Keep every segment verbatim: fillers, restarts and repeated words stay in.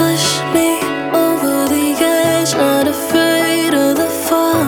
push me over the edge, not afraid of the fall.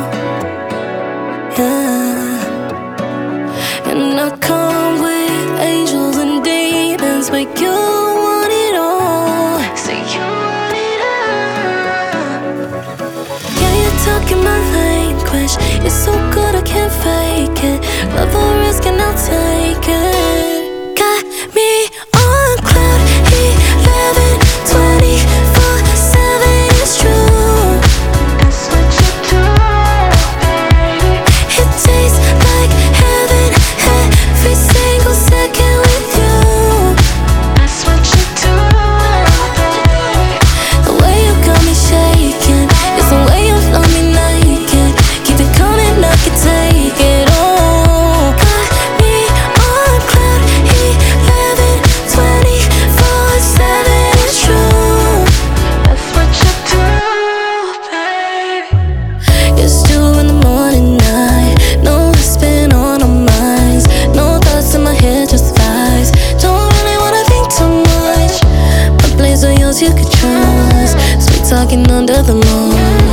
Yeah. And I come with angels and demons, but you want it all. So you want it all. Yeah, you're talking my language. You're so good, I can't fake it. Love the risk and I'll take it. Got me on cloud eleven, twenty-four seven, it's true. That's what you do, baby. It tastes like heaven every single second with you. That's what you do, baby. The way you got me shaking is the way you love me naked. Keep it coming, I can take it all. Got me on cloud eleven, twenty-four seven, it's true. That's what you do, baby. It's two in the morning, night. No spin on our minds. No thoughts in my head, just vibes. Don't really wanna think too much. My place are yours, you could trust. Sweet talking under the moon.